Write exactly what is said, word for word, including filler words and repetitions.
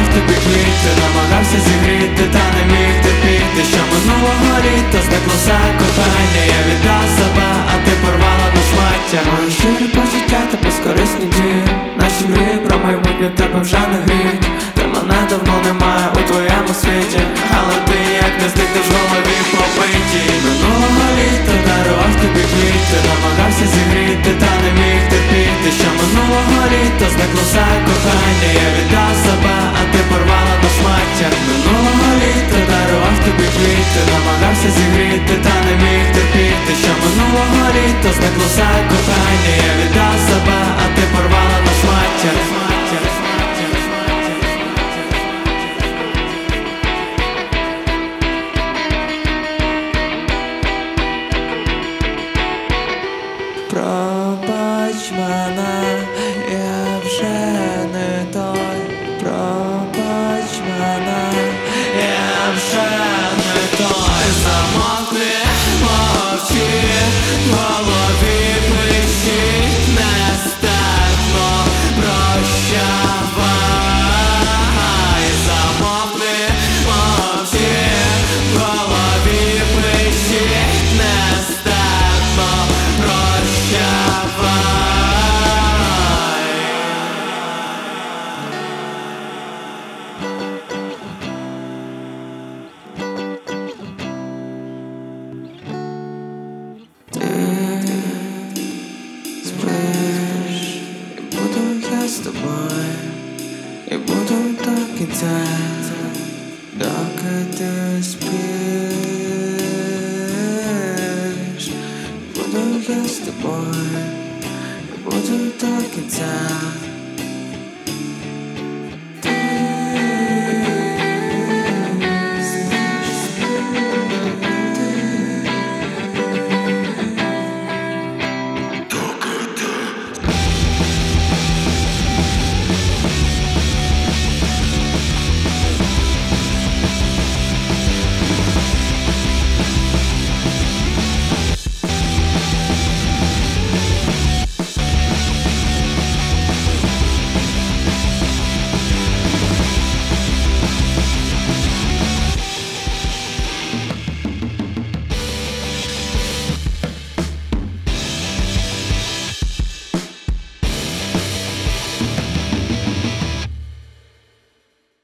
тобі квіти, намагався зігріти, та не міг терпіти, що минулого літа зникло все кохання. Я віддав себе, а ти порвала на шмаття. Мої щирі почуття та безкорисні дії, наші мрії про майбутнє тебе вже не гріють. Ти мене давно немає у твоєму світі, але ти як не зникнеш в голові побиті. Минулого літа дарував тобі квіти, намагався зігріти, та не міг терпіти, що минулого літа зникло все кохання. Я віддав себе, а ти порвала на шмаття. Минулого літа дарував тобі квіти, намагався зігріти, та не міг терпіти, що минулого літа зникло все кохання. Я віддав себе, а ти порвала на шмаття. Пробач мене, я вже не той. Пробач мене, я вже не той. Замовкни, мовчи, в голові пишіть нестерпно. Прощавай. Замовкни, мовчи, в голові пишіть нестерпно. Прощавай. Спиш, і буду я з тобою, і буду до кінця, доки ти спиш. Буду я з тобою, і буду до кінця.